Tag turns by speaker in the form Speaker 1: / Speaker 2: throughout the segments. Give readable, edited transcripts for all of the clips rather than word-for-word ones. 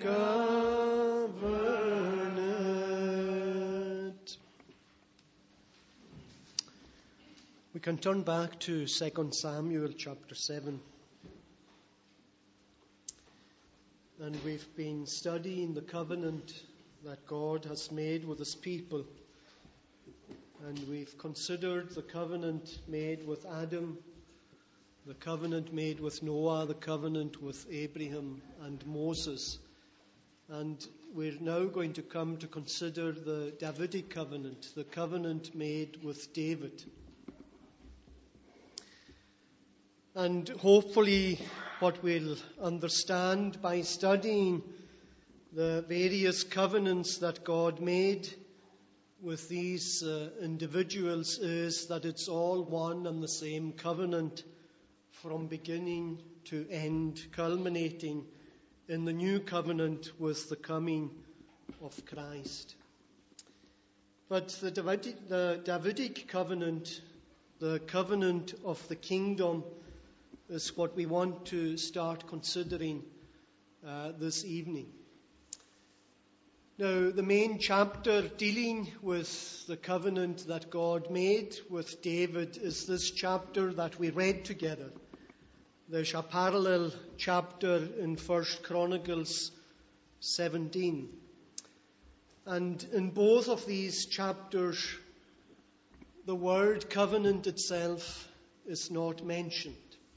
Speaker 1: govern it. We can turn back to 2 Samuel chapter 7. And we've been studying the covenant that God has made with his people. And we've considered the covenant made with Adam, the covenant made with Noah, the covenant with Abraham and Moses. And we're now going to come to consider the Davidic covenant, the covenant made with David. And hopefully what we'll understand by studying the various covenants that God made with these individuals is that it's all one and the same covenant from beginning to end, culminating in the new covenant with the coming of Christ. But the Davidic covenant, the covenant of the kingdom, is what we want to start considering this evening. Now, the main chapter dealing with the covenant that God made with David is this chapter that we read together. There's a parallel chapter in 1 Chronicles 17. And in both of these chapters, the word covenant itself is not mentioned.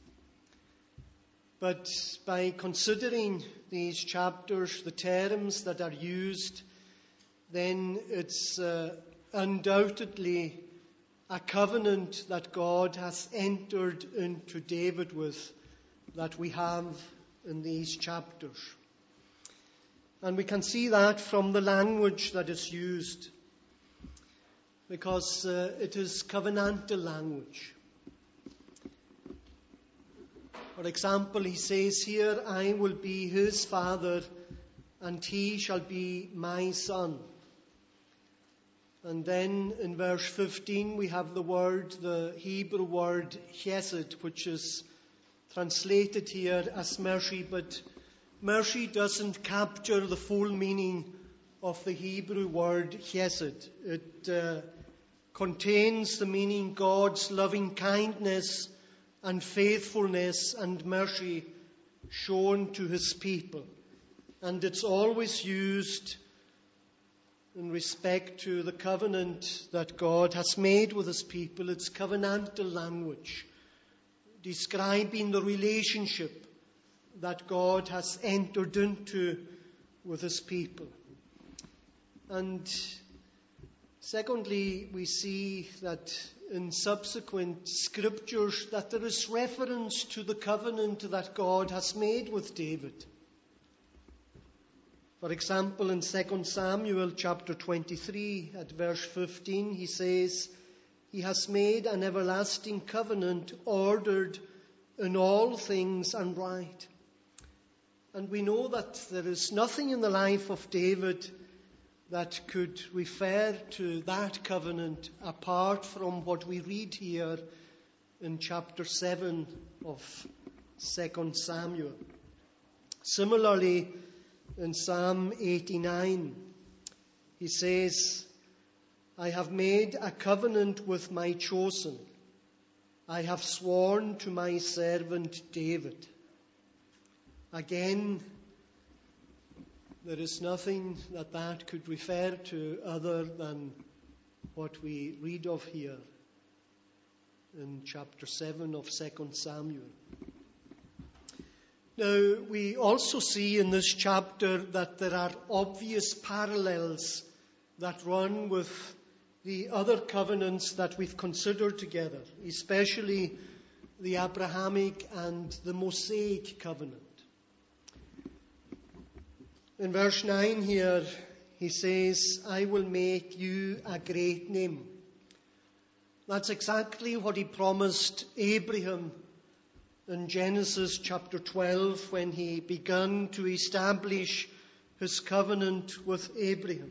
Speaker 1: But by considering these chapters, the terms that are used, then it's undoubtedly a covenant that God has entered into David with, that we have in these chapters. And we can see that from the language that is used, because it is covenantal language. For example, he says here, I will be his father, and he shall be my son. And then in verse 15, we have the Hebrew word chesed, which is translated here as mercy, but mercy doesn't capture the full meaning of the Hebrew word chesed. It contains the meaning God's loving kindness and faithfulness and mercy shown to his people. And it's always used in respect to the covenant that God has made with his people. It's covenantal language, describing the relationship that God has entered into with his people. And secondly, we see that in subsequent scriptures that there is reference to the covenant that God has made with David. For example, in 2 Samuel chapter 23 at verse 15, he says, he has made an everlasting covenant ordered in all things and right. And we know that there is nothing in the life of David that could refer to that covenant apart from what we read here in chapter 7 of 2 Samuel. Similarly, in Psalm 89, he says, I have made a covenant with my chosen. I have sworn to my servant David. Again, there is nothing that could refer to other than what we read of here in chapter 7 of 2 Samuel. Now, we also see in this chapter that there are obvious parallels that run with the other covenants that we've considered together, especially the Abrahamic and the Mosaic covenant. In verse 9 here, he says, I will make you a great name. That's exactly what he promised Abraham in Genesis chapter 12 when he began to establish his covenant with Abraham.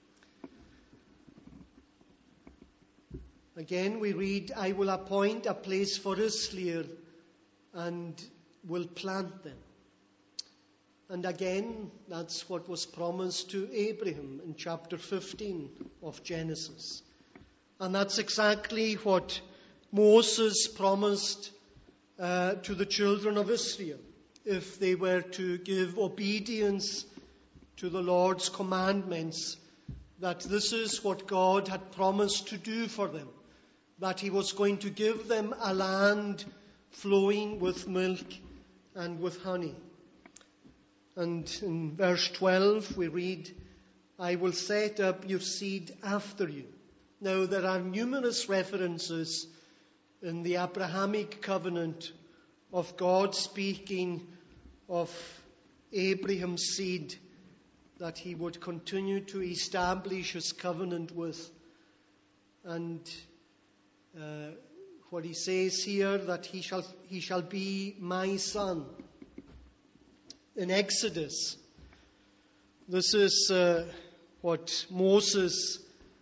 Speaker 1: Again, we read, I will appoint a place for Israel and will plant them. And again, that's what was promised to Abraham in chapter 15 of Genesis. And that's exactly what Moses promised to the children of Israel, if they were to give obedience to the Lord's commandments, that this is what God had promised to do for them, that he was going to give them a land flowing with milk and with honey. And in verse 12 we read, "I will set up your seed after you." Now there are numerous references in the Abrahamic covenant of God speaking of Abraham's seed that he would continue to establish his covenant with. And what he says here, that he shall be my son. In Exodus, this is what Moses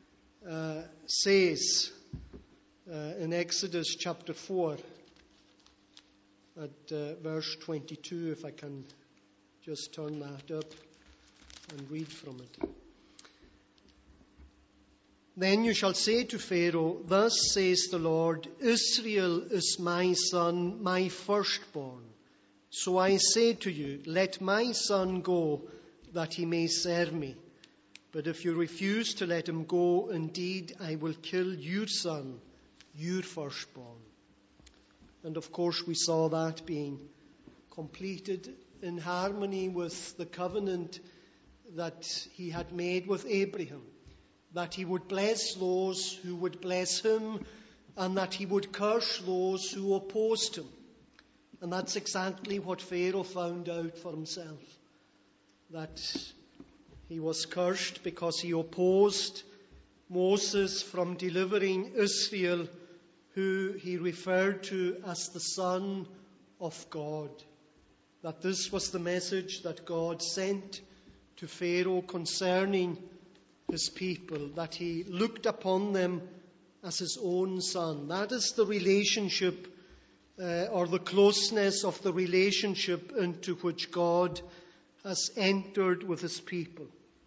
Speaker 1: says in Exodus chapter 4 at verse 22, if I can just turn that up and read from it. "Then you shall say to Pharaoh, 'Thus says the Lord, Israel is my son, my firstborn. So I say to you, let my son go, that he may serve me. But if you refuse to let him go, indeed I will kill your son, your firstborn.'" And of course we saw that being completed in harmony with the covenant that he had made with Abraham, that he would bless those who would bless him, and that he would curse those who opposed him. And that's exactly what Pharaoh found out for himself, that he was cursed because he opposed Moses from delivering Israel, who he referred to as the Son of God. That this was the message that God sent to Pharaoh concerning his people, that he looked upon them as his own son. That is the relationship or the closeness of the relationship into which God has entered with his people.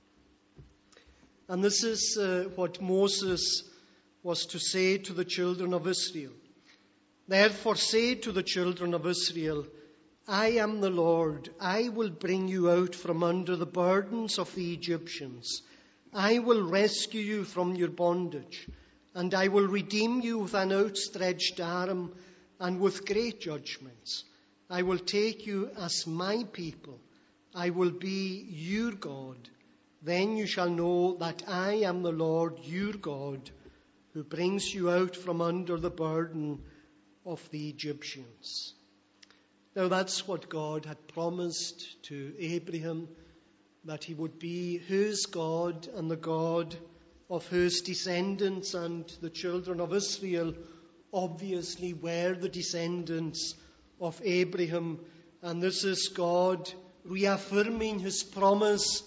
Speaker 1: And this is what Moses was to say to the children of Israel. "Therefore say to the children of Israel, I am the Lord. I will bring you out from under the burdens of the Egyptians. I will rescue you from your bondage, and I will redeem you with an outstretched arm and with great judgments. I will take you as my people. I will be your God. Then you shall know that I am the Lord your God, who brings you out from under the burden of the Egyptians." Now that's what God had promised to Abraham, that he would be his God and the God of his descendants. And the children of Israel obviously were the descendants of Abraham. And this is God reaffirming his promise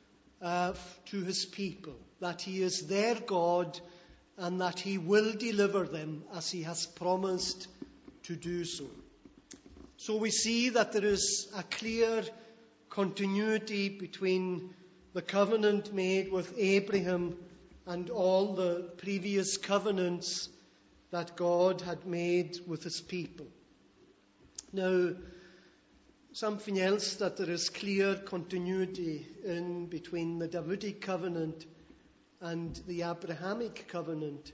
Speaker 1: to his people, that he is their God and that he will deliver them as he has promised to do so. So we see that there is a clear continuity between the covenant made with Abraham and all the previous covenants that God had made with his people. Now, something else that there is clear continuity in between the Davidic covenant and the Abrahamic covenant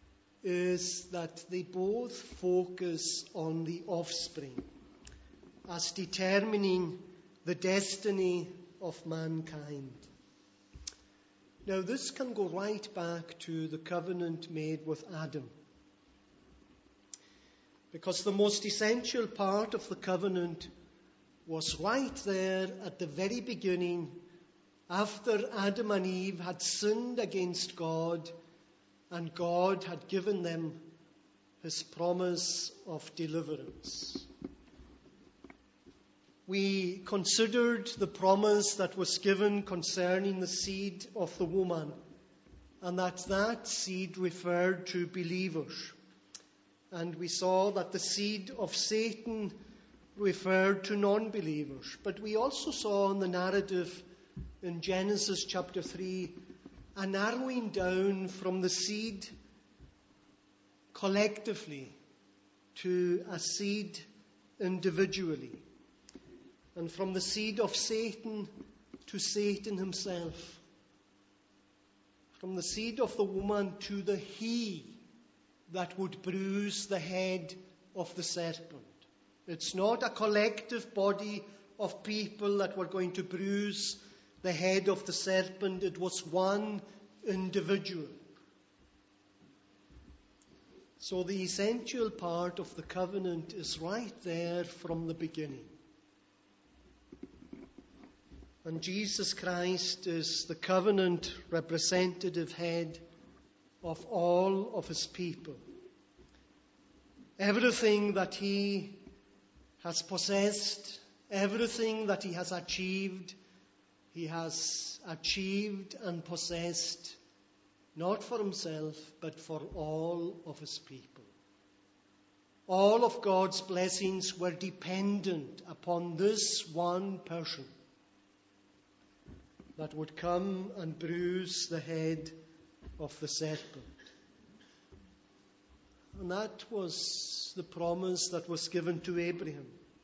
Speaker 1: is that they both focus on the offspring as determining the destiny of mankind. Now, this can go right back to the covenant made with Adam, because the most essential part of the covenant was right there at the very beginning, after Adam and Eve had sinned against God, and God had given them his promise of deliverance. We considered the promise that was given concerning the seed of the woman, and that seed referred to believers. And we saw that the seed of Satan referred to non-believers. But we also saw in the narrative in Genesis chapter 3 a narrowing down from the seed collectively to a seed individually, and from the seed of Satan to Satan himself, from the seed of the woman to the he that would bruise the head of the serpent. It's not a collective body of people that were going to bruise the head of the serpent. It was one individual. So the essential part of the covenant is right there from the beginning. And Jesus Christ is the covenant representative head of all of his people. Everything that he has possessed, everything that he has achieved and possessed, not for himself, but for all of his people. All of God's blessings were dependent upon this one person that would come and bruise the head of the serpent. And that was the promise that was given to Abraham.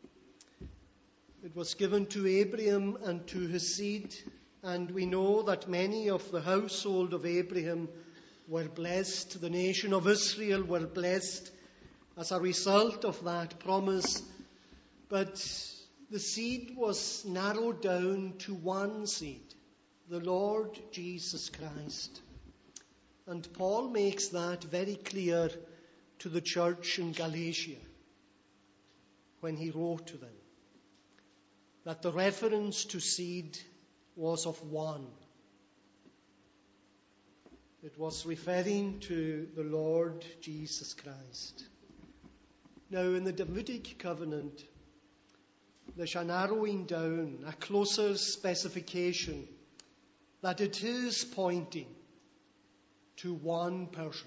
Speaker 1: It was given to Abraham and to his seed, and we know that many of the household of Abraham were blessed. The nation of Israel were blessed as a result of that promise. But the seed was narrowed down to one seed, the Lord Jesus Christ. And Paul makes that very clear to the church in Galatia when he wrote to them, that the reference to seed was of one. It was referring to the Lord Jesus Christ. Now, in the Davidic covenant, there's a narrowing down, a closer specification that it is pointing to one person.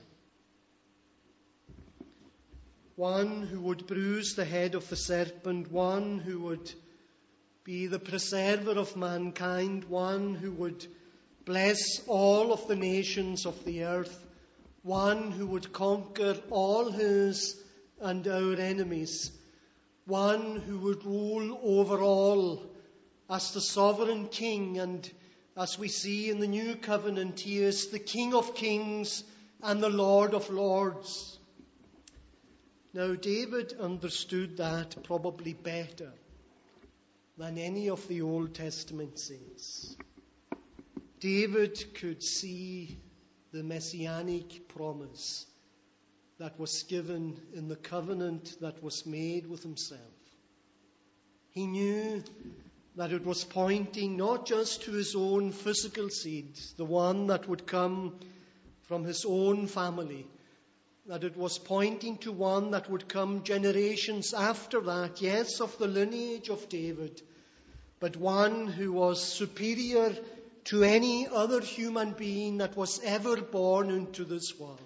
Speaker 1: One who would bruise the head of the serpent, one who would be the preserver of mankind, one who would bless all of the nations of the earth, one who would conquer all his and our enemies, one who would rule over all as the sovereign king. And as we see in the new covenant, he is the King of kings and the Lord of lords. Now, David understood that probably better than any of the Old Testament saints. David could see the messianic promise that was given in the covenant that was made with himself. He knew that it was pointing not just to his own physical seed, the one that would come from his own family, that it was pointing to one that would come generations after that, yes, of the lineage of David, but one who was superior to any other human being that was ever born into this world.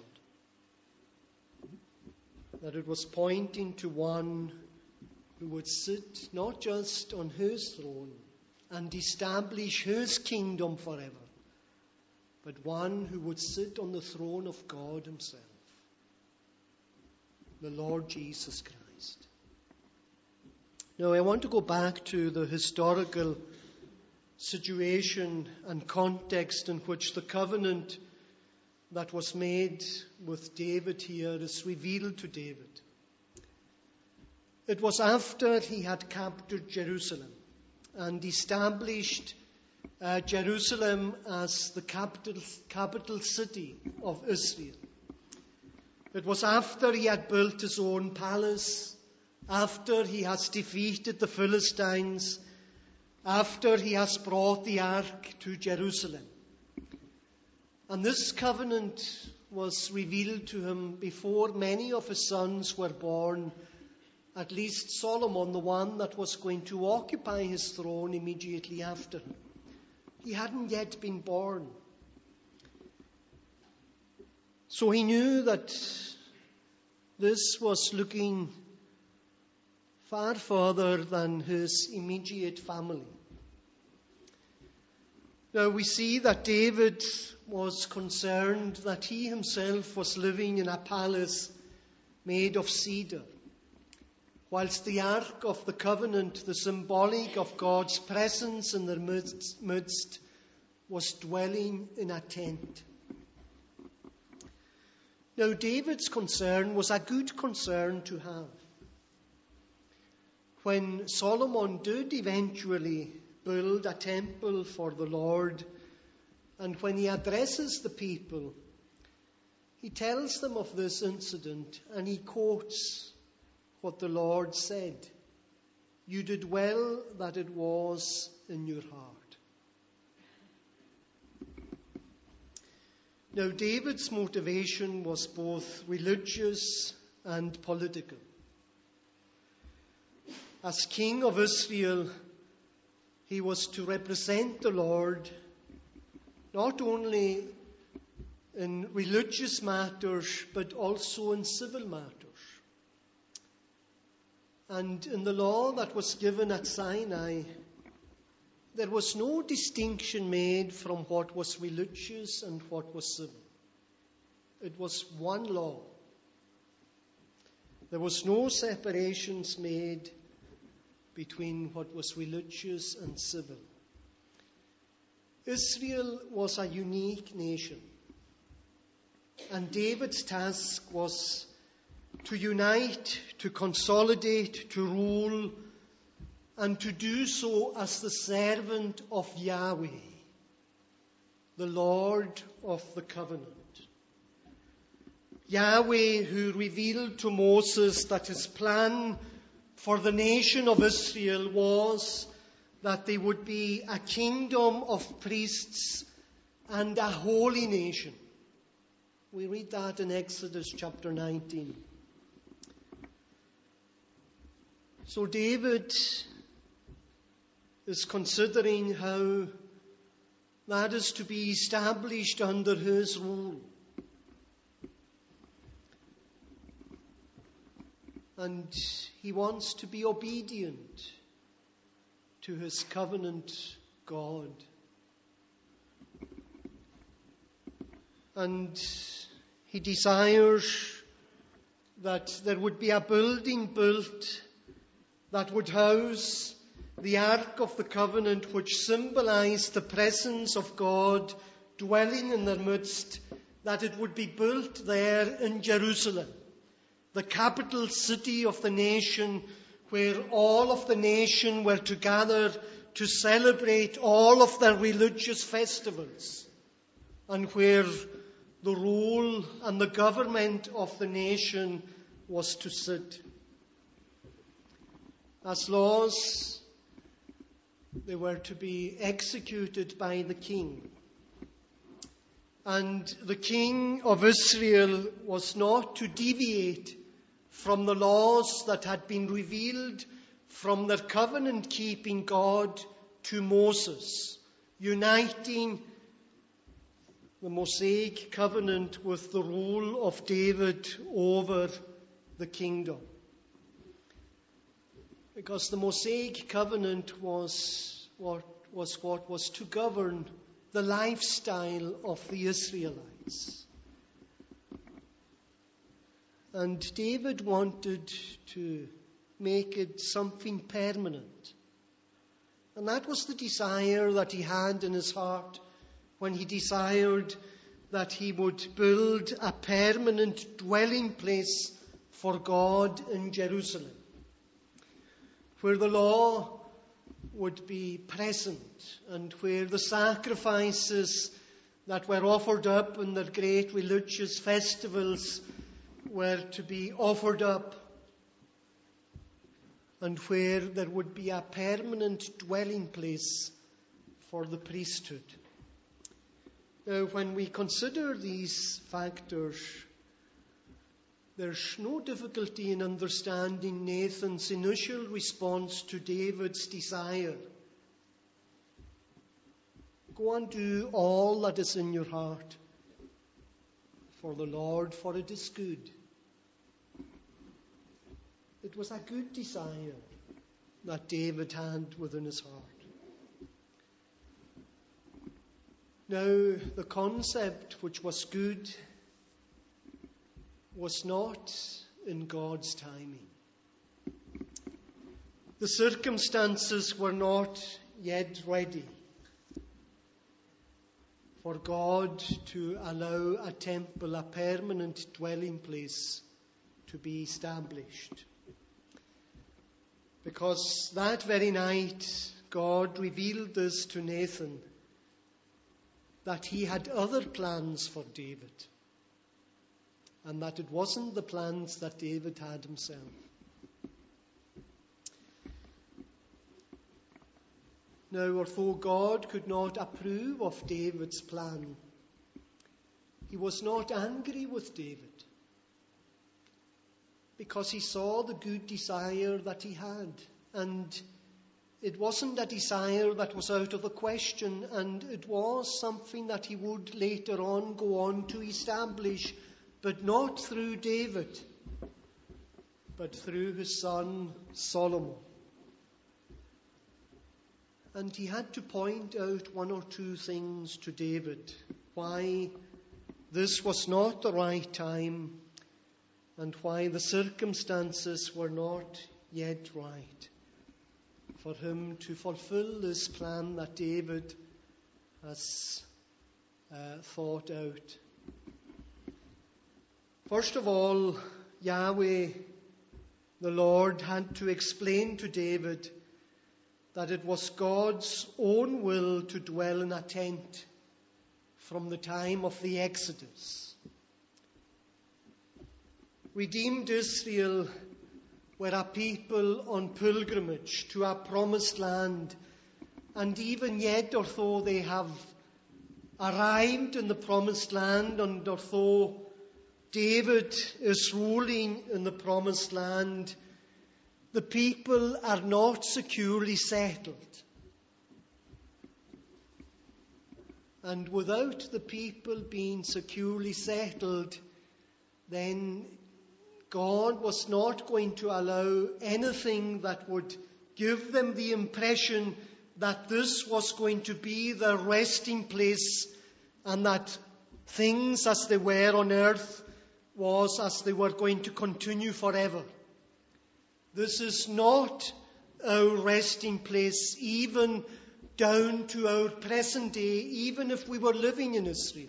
Speaker 1: That it was pointing to one who would sit not just on his throne and establish his kingdom forever, but one who would sit on the throne of God himself, the Lord Jesus Christ. Now, I want to go back to the historical situation and context in which the covenant that was made with David here is revealed to David. It was after he had captured Jerusalem and established Jerusalem as the capital city of Israel. It was after he had built his own palace, after he has defeated the Philistines, after he has brought the ark to Jerusalem. And this covenant was revealed to him before many of his sons were born, at least Solomon, the one that was going to occupy his throne immediately after him. He hadn't yet been born. So he knew that this was looking far further than his immediate family. Now we see that David was concerned that he himself was living in a palace made of cedar, whilst the Ark of the Covenant, the symbolic of God's presence in their midst, was dwelling in a tent. Now David's concern was a good concern to have. When Solomon did eventually build a temple for the Lord, and when he addresses the people, he tells them of this incident and he quotes what the Lord said. You did well that it was in your heart. Now David's motivation was both religious and political. As king of Israel, he was to represent the Lord not only in religious matters but also in civil matters. And in the law that was given at Sinai, there was no distinction made from what was religious and what was civil. It was one law. There was no separations made between what was religious and civil. Israel was a unique nation, and David's task was to unite, to consolidate, to rule, and to do so as the servant of Yahweh, the Lord of the covenant. Yahweh, who revealed to Moses that his plan for the nation of Israel was that they would be a kingdom of priests and a holy nation. We read that in Exodus chapter 19. So David is considering how that is to be established under his rule. And he wants to be obedient to his covenant God. And he desires that there would be a building built that would house the Ark of the Covenant, which symbolized the presence of God dwelling in their midst, that it would be built there in Jerusalem, the capital city of the nation, where all of the nation were to gather to celebrate all of their religious festivals, and where the rule and the government of the nation was to sit. As laws, they were to be executed by the king. And the king of Israel was not to deviate from the laws that had been revealed from their covenant-keeping God to Moses, uniting the Mosaic covenant with the rule of David over the kingdom. Because the Mosaic covenant was what was to govern the lifestyle of the Israelites. And David wanted to make it something permanent. And that was the desire that he had in his heart when he desired that he would build a permanent dwelling place for God in Jerusalem, where the law would be present and where the sacrifices that were offered up in their great religious festivals were to be offered up, and where there would be a permanent dwelling place for the priesthood. Now, when we consider these factors, there's no difficulty in understanding Nathan's initial response to David's desire. Go and do all that is in your heart for the Lord, for it is good. It was a good desire that David had within his heart. Now, the concept which was good was not in God's timing. The circumstances were not yet ready for God to allow a temple, a permanent dwelling place, to be established. Because that very night, God revealed this to Nathan, that he had other plans for David, and that it wasn't the plans that David had himself. Now, although God could not approve of David's plan, he was not angry with David, because he saw the good desire that he had. And it wasn't a desire that was out of the question, and it was something that he would later on go on to establish, but not through David, but through his son Solomon. And he had to point out one or two things to David, why this was not the right time and why the circumstances were not yet right for him to fulfill this plan that David has thought out. First of all, Yahweh, the Lord, had to explain to David that it was God's own will to dwell in a tent from the time of the Exodus. Redeemed Israel were a people on pilgrimage to a promised land, and even yet, although they have arrived in the promised land, and although David is ruling in the promised land, the people are not securely settled. And without the people being securely settled, then God was not going to allow anything that would give them the impression that this was going to be their resting place, and that things as they were on earth was as they were going to continue forever. This is not our resting place, even down to our present day, even if we were living in Israel.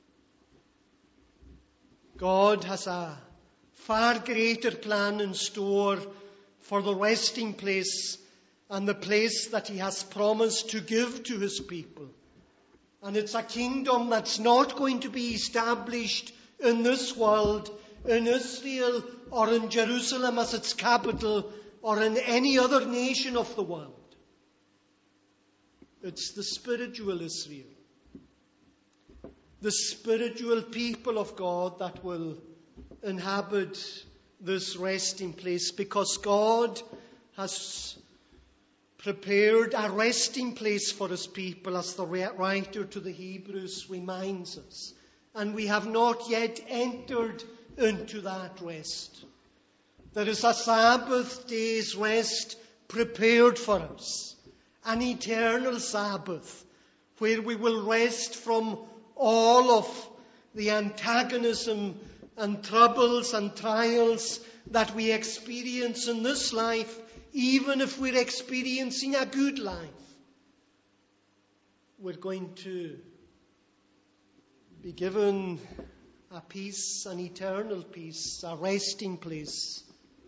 Speaker 1: God has a far greater plan in store for the resting place and the place that he has promised to give to his people. And it's a kingdom that's not going to be established in this world, in Israel, or in Jerusalem as its capital, or in any other nation of the world. It's the spiritual Israel, the spiritual people of God that will inhabit this resting place, because God has prepared a resting place for his people, as the writer to the Hebrews reminds us. And we have not yet entered into that rest. There is a Sabbath day's rest prepared for us, an eternal Sabbath, where we will rest from all of the antagonism and troubles and trials that we experience in this life, even if we're experiencing a good life. We're going to be given a peace, an eternal peace, a resting place,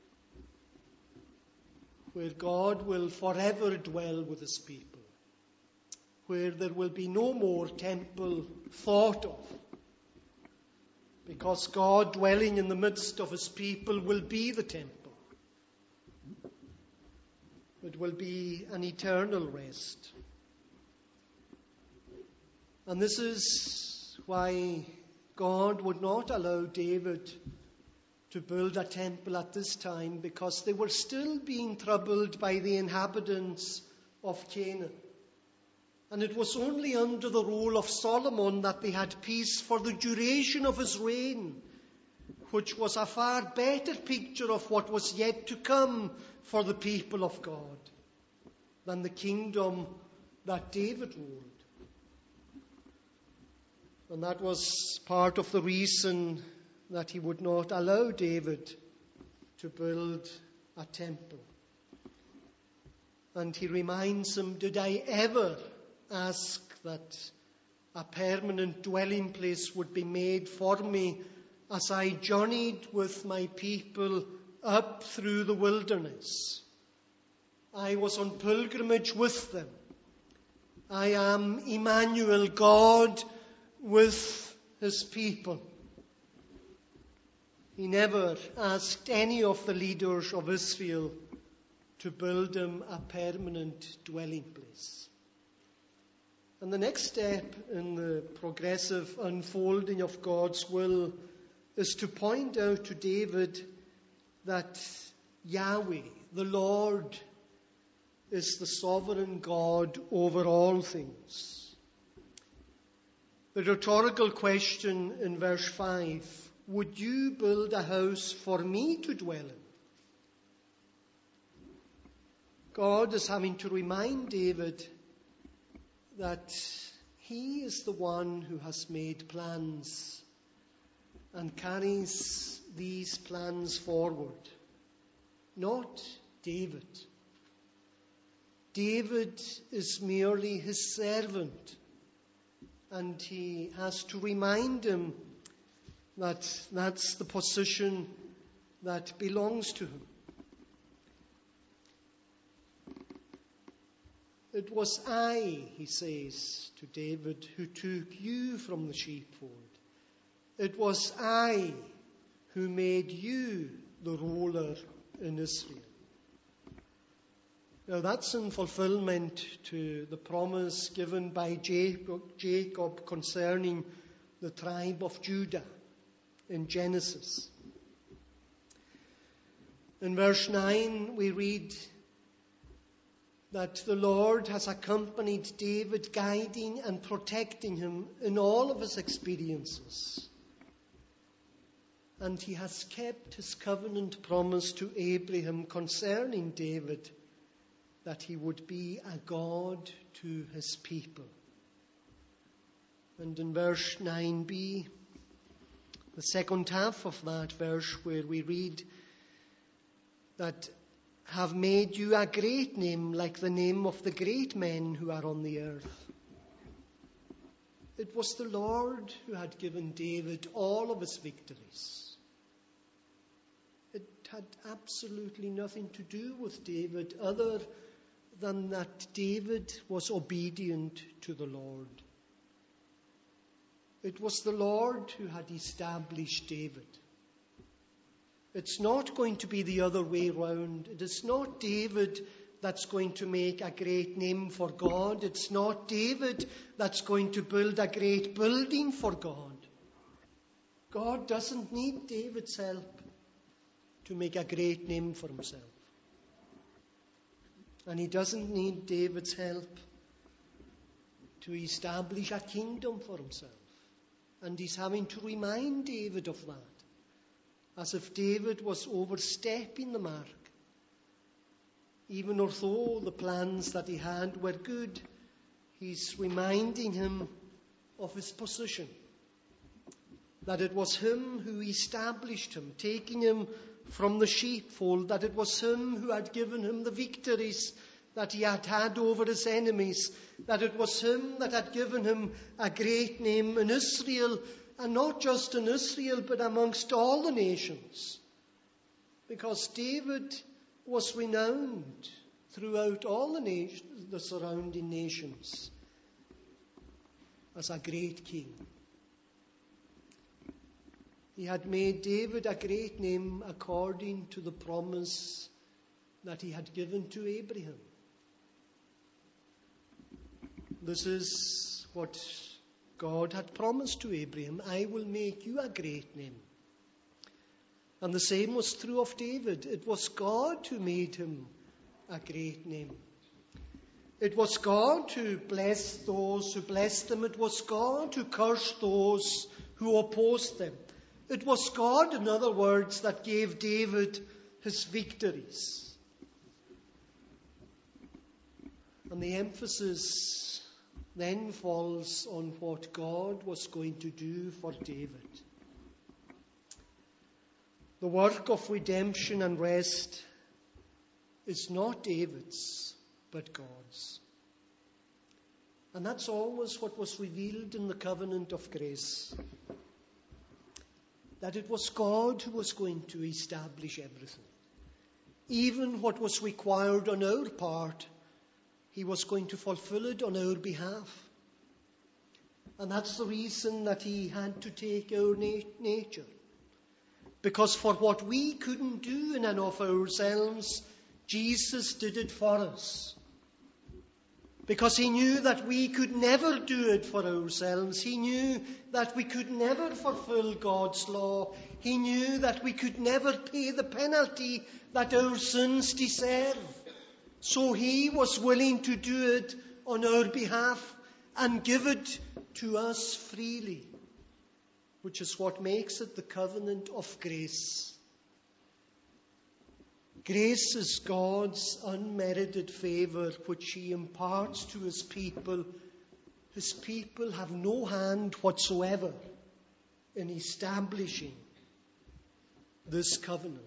Speaker 1: where God will forever dwell with his people, where there will be no more temple thought of, because God dwelling in the midst of his people will be the temple. It will be an eternal rest. And this is why God would not allow David to build a temple at this time, because they were still being troubled by the inhabitants of Canaan. And it was only under the rule of Solomon that they had peace for the duration of his reign, which was a far better picture of what was yet to come for the people of God than the kingdom that David ruled. And that was part of the reason that he would not allow David to build a temple. And he reminds him, did I ever ask that a permanent dwelling place would be made for me as I journeyed with my people up through the wilderness? I was on pilgrimage with them. I am Emmanuel, God with his people. He never asked any of the leaders of Israel to build him a permanent dwelling place. And the next step in the progressive unfolding of God's will is to point out to David that Yahweh, the Lord, is the sovereign God over all things. The rhetorical question in verse 5, would you build a house for me to dwell in? God is having to remind David that he is the one who has made plans and carries these plans forward, not David. David is merely his servant, and he has to remind him that that's the position that belongs to him. It was I, he says to David, who took you from the sheepfold. It was I who made you the ruler in Israel. Now that's in fulfillment to the promise given by Jacob concerning the tribe of Judah in Genesis. In verse 9 we read that the Lord has accompanied David, guiding and protecting him in all of his experiences. And he has kept his covenant promise to Abraham concerning David, that he would be a God to his people. And in verse 9b, the second half of that verse, where we read that have made you a great name, like the name of the great men who are on the earth. It was the Lord who had given David all of his victories. It had absolutely nothing to do with David other than that David was obedient to the Lord. It was the Lord who had established David. It's not going to be the other way round. It is not David that's going to make a great name for God. It's not David that's going to build a great building for God. God doesn't need David's help to make a great name for himself. And he doesn't need David's help to establish a kingdom for himself. And he's having to remind David of that, as if David was overstepping the mark. Even although the plans that he had were good, he's reminding him of his position. That it was him who established him, taking him from the sheepfold, that it was him who had given him the victories that he had had over his enemies, that it was him that had given him a great name in Israel, and not just in Israel, but amongst all the nations. Because David was renowned throughout all the surrounding nations as a great king. He had made David a great name according to the promise that he had given to Abraham. This is what God had promised to Abraham. I will make you a great name. And the same was true of David. It was God who made him a great name. It was God who blessed those who blessed him. It was God who cursed those who opposed them. It was God, in other words, that gave David his victories. And the emphasis then falls on what God was going to do for David. The work of redemption and rest is not David's, but God's. And that's always what was revealed in the covenant of grace. That it was God who was going to establish everything. Even what was required on our part, He was going to fulfill it on our behalf. And that's the reason that He had to take our nature. Because for what we couldn't do in and of ourselves, Jesus did it for us. Because He knew that we could never do it for ourselves. He knew that we could never fulfill God's law. He knew that we could never pay the penalty that our sins deserve. So He was willing to do it on our behalf and give it to us freely, which is what makes it the covenant of grace. Grace is God's unmerited favour which He imparts to His people. His people have no hand whatsoever in establishing this covenant.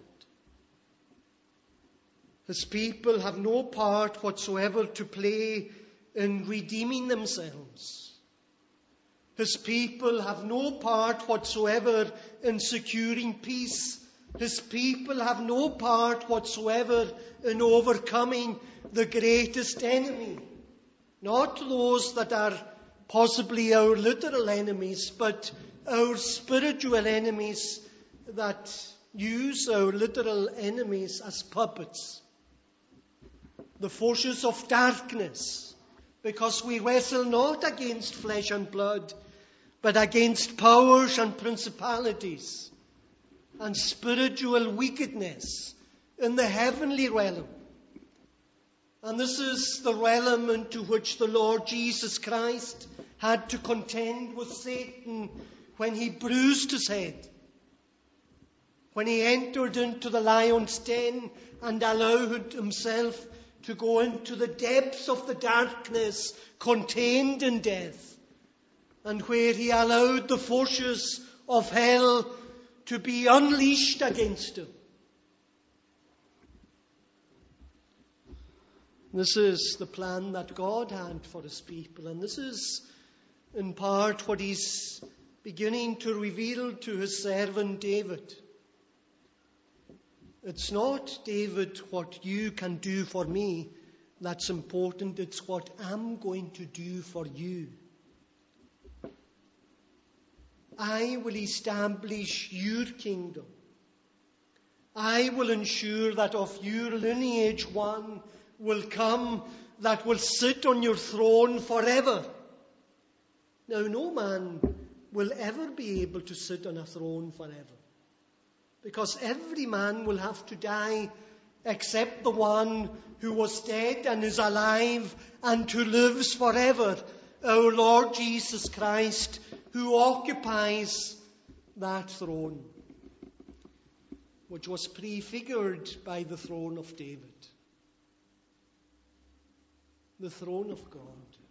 Speaker 1: His people have no part whatsoever to play in redeeming themselves. His people have no part whatsoever in securing peace. His people have no part whatsoever in overcoming the greatest enemy. Not those that are possibly our literal enemies, but our spiritual enemies that use our literal enemies as puppets. The forces of darkness, because we wrestle not against flesh and blood, but against powers and principalities and spiritual wickedness in the heavenly realm. And this is the realm into which the Lord Jesus Christ had to contend with Satan when He bruised His head, when He entered into the lion's den and allowed Himself to go into the depths of the darkness contained in death, and where He allowed the forces of hell to be unleashed against Him. This is the plan that God had for His people, and this is in part what He's beginning to reveal to His servant David. It's not, David, what you can do for me that's important. It's what I'm going to do for you. I will establish your kingdom. I will ensure that of your lineage one will come that will sit on your throne forever. Now, no man will ever be able to sit on a throne forever, because every man will have to die except the one who was dead and is alive and who lives forever, our Lord Jesus Christ, who occupies that throne, which was prefigured by the throne of David, the throne of God.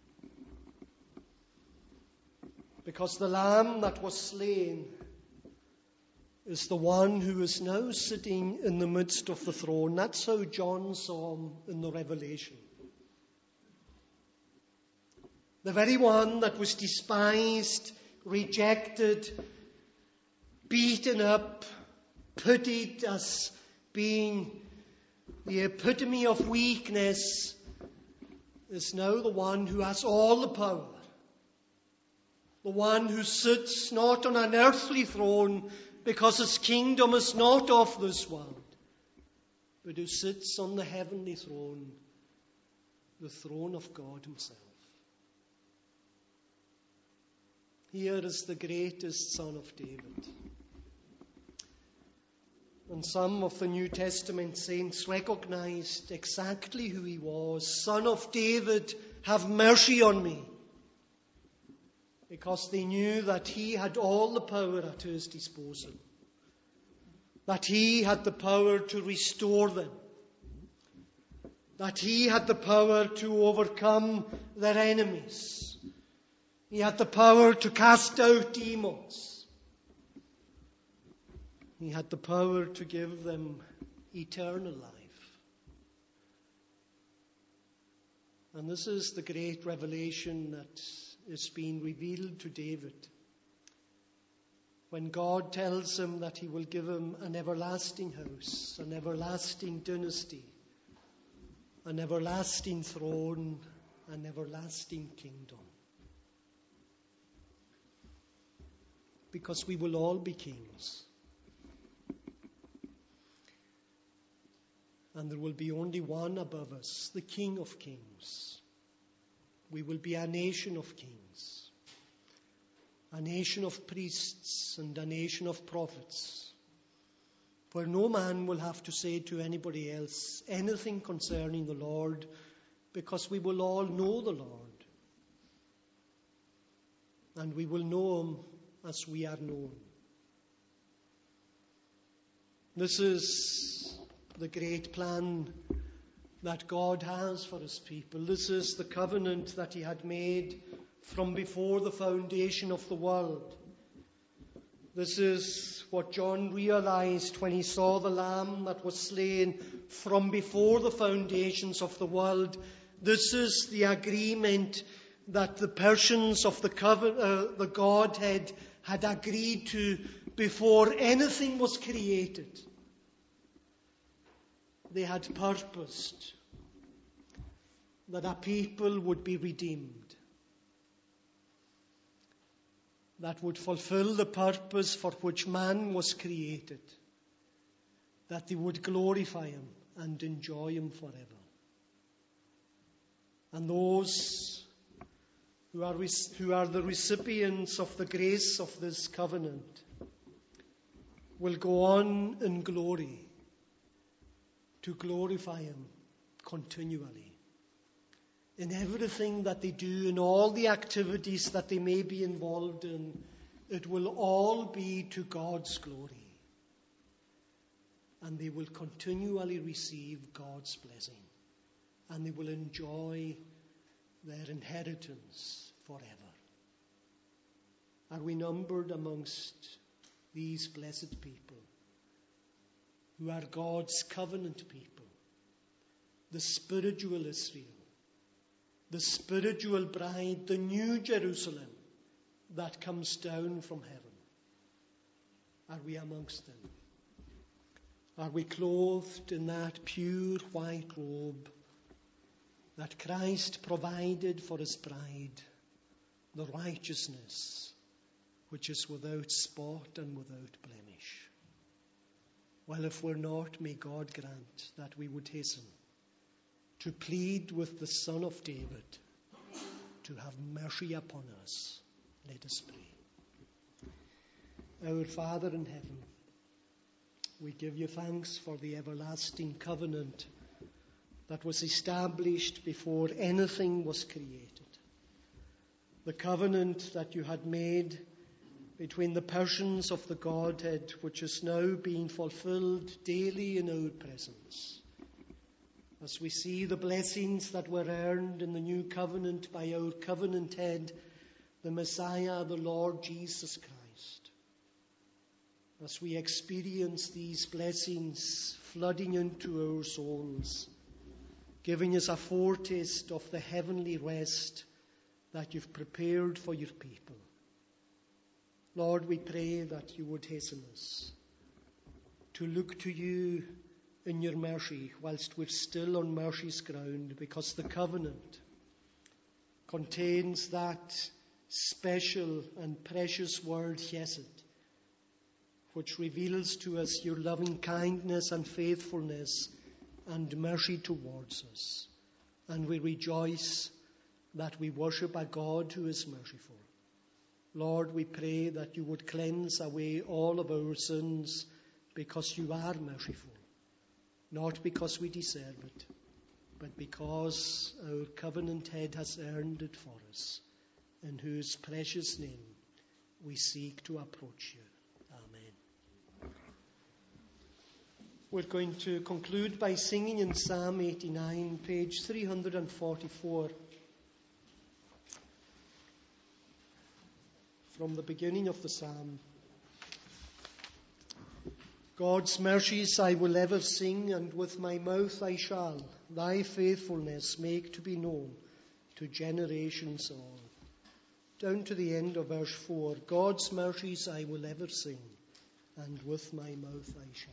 Speaker 1: Because the Lamb that was slain is the one who is now sitting in the midst of the throne. That's how John saw Him in the Revelation. The very one that was despised, rejected, beaten up, pitied as being the epitome of weakness, is now the one who has all the power. The one who sits not on an earthly throne, because His kingdom is not of this world, but who sits on the heavenly throne, the throne of God Himself. Here is the greatest Son of David. And some of the New Testament saints recognized exactly who He was. Son of David, have mercy on me. because they knew that he had all the power at his disposal, that he had the power to restore them, that he had the power to overcome their enemies. He had the power to cast out demons. He had the power to give them eternal life. And this is the great revelation that is being revealed to David. When God tells him that he will give him an everlasting house, an everlasting dynasty, an everlasting throne, an everlasting kingdom. Because we will all be kings. And there will be only one above us, the King of Kings. We will be a nation of kings, a nation of priests and a nation of prophets, where no man will have to say to anybody else anything concerning the Lord, because we will all know the Lord. And we will know him as we are known. This is the great plan that God has for his people. This is the covenant that he had made from before the foundation of the world. This is what John realized when he saw the Lamb that was slain from before the foundations of the world. This is the agreement that the persons of the Godhead had agreed to before anything was created. They had purposed that a people would be redeemed, that would fulfill the purpose for which man was created, that they would glorify him and enjoy him forever. And those who are the recipients of the grace of this covenant will go on in glory to glorify him continually. In everything that they do, in all the activities that they may be involved in, it will all be to God's glory. And they will continually receive God's blessing. And they will enjoy their inheritance forever. Are we numbered amongst these blessed people who are God's covenant people, the spiritual Israel, the spiritual bride, the new Jerusalem that comes down from heaven? Are we amongst them? Are we clothed in that pure white robe that Christ provided for his bride, the righteousness which is without spot and without blemish? Well, if we're not, may God grant that we would hasten to plead with the Son of David to have mercy upon us. Let us pray. Our Father in heaven, we give you thanks for the everlasting covenant that was established before anything was created. The covenant that you had made between the persons of the Godhead, which is now being fulfilled daily in our presence. As we see the blessings that were earned in the new covenant by our covenant head, the Messiah, the Lord Jesus Christ. As we experience these blessings flooding into our souls, giving us a foretaste of the heavenly rest that you've prepared for your people. Lord, we pray that you would hasten us to look to you in your mercy whilst we're still on mercy's ground, because the covenant contains that special and precious word, chesed, which reveals to us your loving kindness and faithfulness and mercy towards us. And we rejoice that we worship a God who is merciful. Lord, we pray that you would cleanse away all of our sins, because you are merciful. Not because we deserve it, but because our covenant head has earned it for us in whose precious name we seek to approach you. Amen. We're going to conclude by singing in Psalm 89, page 344, from the beginning of the psalm. God's mercies I will ever sing, and with my mouth I shall thy faithfulness make to be known to generations all. Down to the end of verse 4. God's mercies I will ever sing, and with my mouth I shall.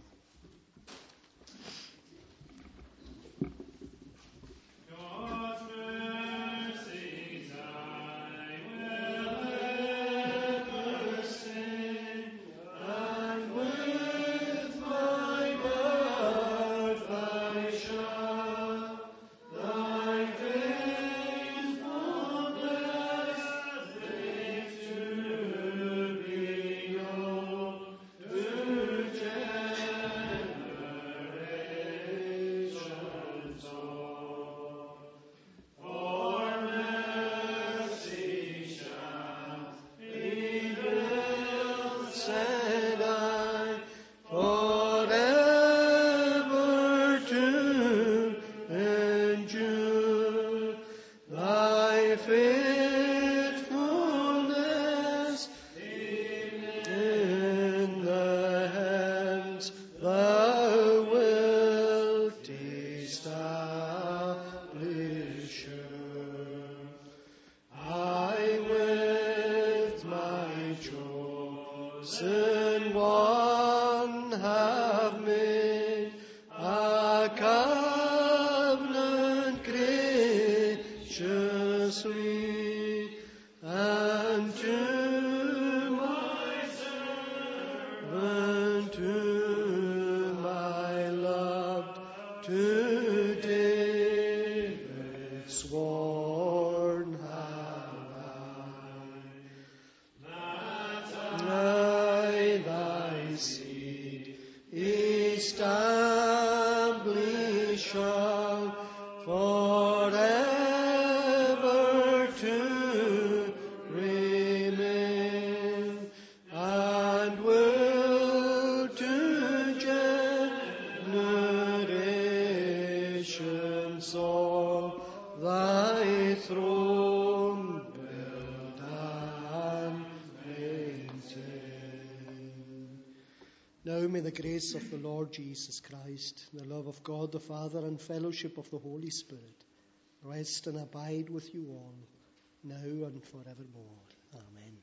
Speaker 1: Now may the grace of the Lord Jesus Christ, the love of God the Father, and fellowship of the Holy Spirit rest and abide with you all, now and forevermore. Amen.